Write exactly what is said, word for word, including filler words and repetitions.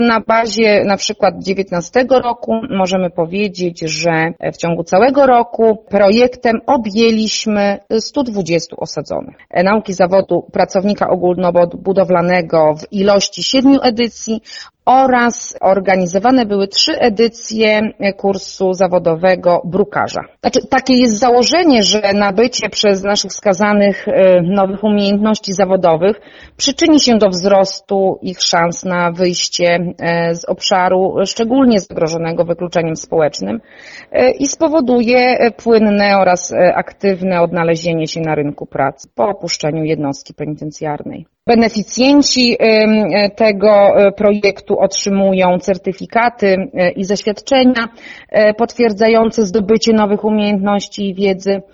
Na bazie na przykład dziewiętnastego roku możemy powiedzieć, że w ciągu całego roku projektem objęliśmy sto dwadzieścia osadzonych. Nauki zawodu pracownika ogólnobudowlanego w ilości siedmiu edycji oraz organizowane były trzy edycje kursu zawodowego brukarza. Znaczy, takie jest założenie, że nabycie przez naszych skazanych nowych umiejętności zawodowych przyczyni się do wzrostu ich szans na wyjście z obszaru szczególnie zagrożonego wykluczeniem społecznym i spowoduje płynne oraz aktywne odnalezienie się na rynku pracy po opuszczeniu jednostki penitencjarnej. Beneficjenci tego projektu otrzymują certyfikaty i zaświadczenia potwierdzające zdobycie nowych umiejętności i wiedzy